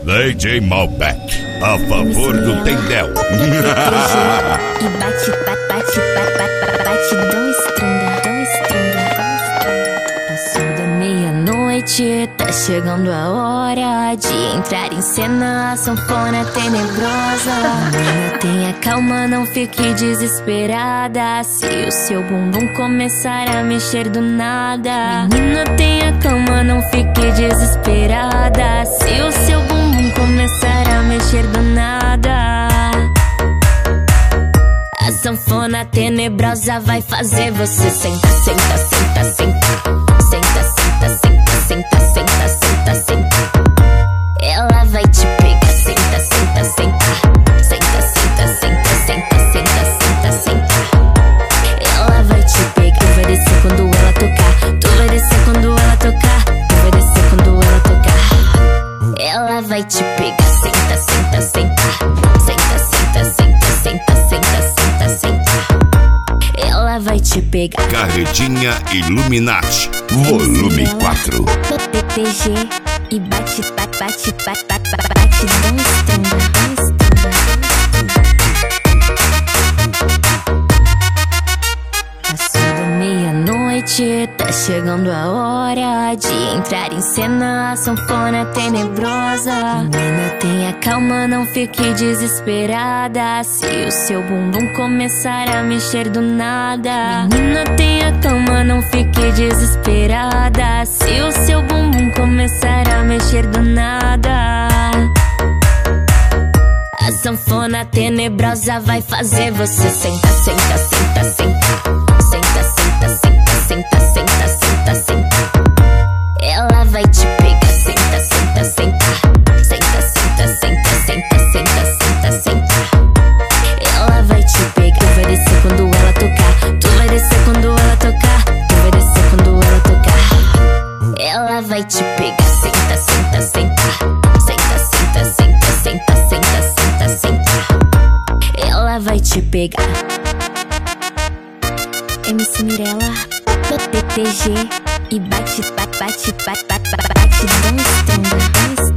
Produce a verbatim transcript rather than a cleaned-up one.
D J Malbec, a favor do Tendel. E bate, bate, bate, bate, bate, dão estrunda, dão estrunda, dão estrunda. Passou da meia-noite, tá chegando a hora de entrar em cena, a sanfona tenebrosa. Menina, tenha calma, não fique desesperada. Se o seu bumbum começar a mexer do nada, menina, tenha calma, não fique desesperada. Se o seu bumbum começar a mexer do nada, a sanfona tenebrosa vai fazer você senta, senta, senta, senta. Senta, senta, senta, senta, senta, senta, senta. Ela vai te pegar, senta, senta, senta. Senta, senta, senta, senta, senta, senta, senta. Ela vai te pegar. Tu vai descer quando ela tocar. Tu vai descer quando ela tocar. Tu vai descer quando ela tocar. Ela vai te pegar, senta, senta, senta. Senta, senta, senta, senta, senta, senta, senta. Ela vai te pegar. Carretinha Illuminati, volume quatro. T G e bate, bate, bate, bate, bate, bate, dão estrunda, dão estrunda. Passou da meia-noite, tá chegando a hora de entrar em cena, a sanfona tenebrosa. Menina, tenha calma, não fique desesperada. Se o seu bumbum começar a mexer do nada, menina, tenha calma, não fique desesperada. Se o seu bumbum começar a mexer do nada, a sanfona tenebrosa vai fazer você senta, senta, senta, senta. Senta, senta, senta, senta, senta, senta, senta. Ela vai te pegar, senta, senta, senta. Senta, senta, senta, senta, senta, senta, senta. Ela vai te pegar. Tu vai descer quando ela tocar. Tu vai descer quando ela tocar. Tu vai descer quando ela tocar. Ela vai te pegar, senta, senta, senta. Senta, senta, senta, senta, senta, senta, senta. Ela vai te pegar. M C Mirella, T G e bate, bate, bate, bate, bate, bate, dão estrunda, dão estrunda.